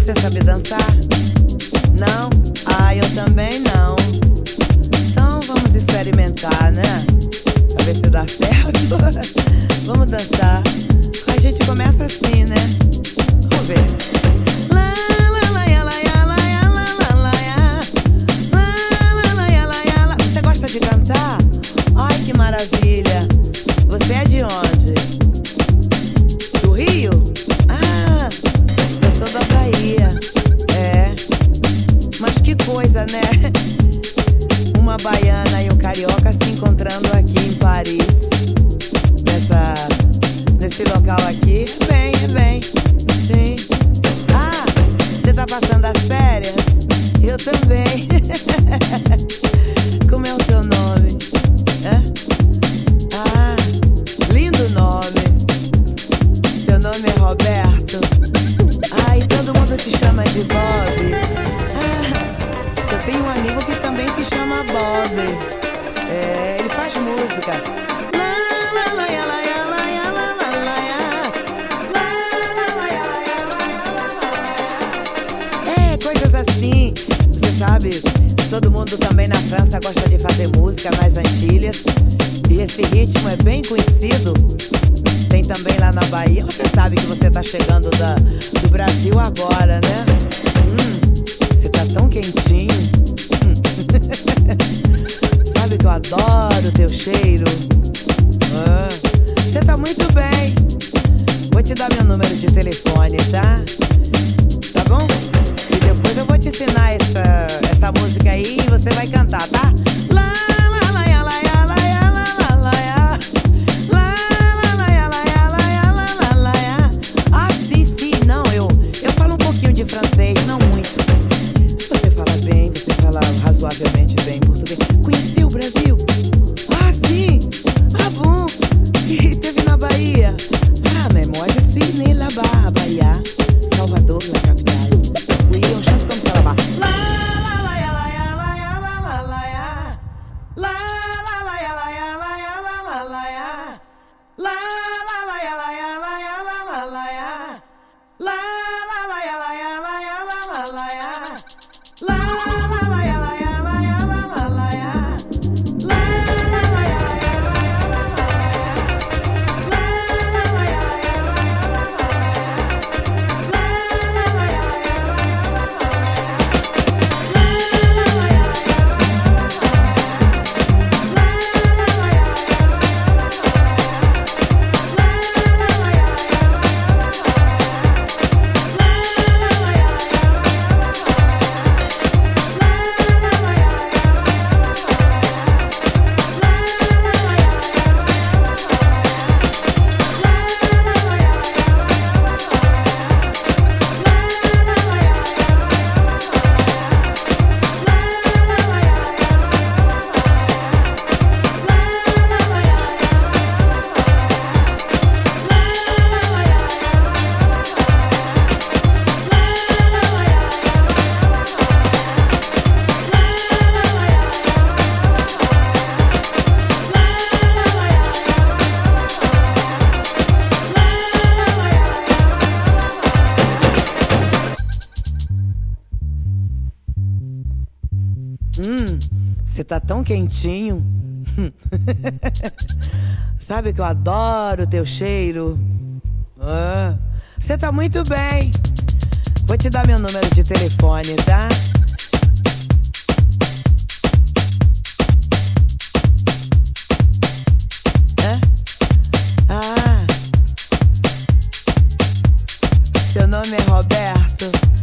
Você sabe dançar? Não? Ah, eu também não. Então vamos experimentar, né? Pra ver se dá certo. Vamos dançar. A gente começa assim, né? Vamos ver. Você gosta de cantar? Ai, que maravilha. Você é de onde? Do Rio? Ah, eu sou da Bahia. É. Mas que coisa, né? Uma baiana e um carioca se encontrando aqui em Paris. Nesse local aqui. É bem. Sim. Ah, você tá passando as férias? Eu também. Como é o seu nome? Ah, lindo nome. Seu nome é Roberto. Ah, e todo mundo te chama de Bob. Ah, eu tenho um amigo que também se chama Bob. É, ele faz música. É, coisas assim. Você sabe, todo mundo também na França gosta de fazer música nas Antilhas. E esse ritmo é bem conhecido. Tem também lá na Bahia. Você sabe que você tá chegando do Brasil agora, né? Você tá tão quentinho. Sabe que eu adoro o teu cheiro. Você tá muito bem. Vou te dar meu número de telefone, tá? Tá bom? E depois eu vou te ensinar essa música aí e você vai cantar, tá? Ah, sim, não, eu falo um pouquinho de francês, não muito. Você fala bem, você fala razoavelmente bem português. Conheceu o Brasil? Ah, sim! Ah, bom! E teve na Bahia? Ah, mais moi je suis né là-bas, à Bahia, Salvador, la capitale. Oui, on chante comme ça là-bas. Você tá tão quentinho. Sabe que eu adoro o teu cheiro. Você tá muito bem. Vou te dar meu número de telefone, tá? Ah, seu nome é Roberto.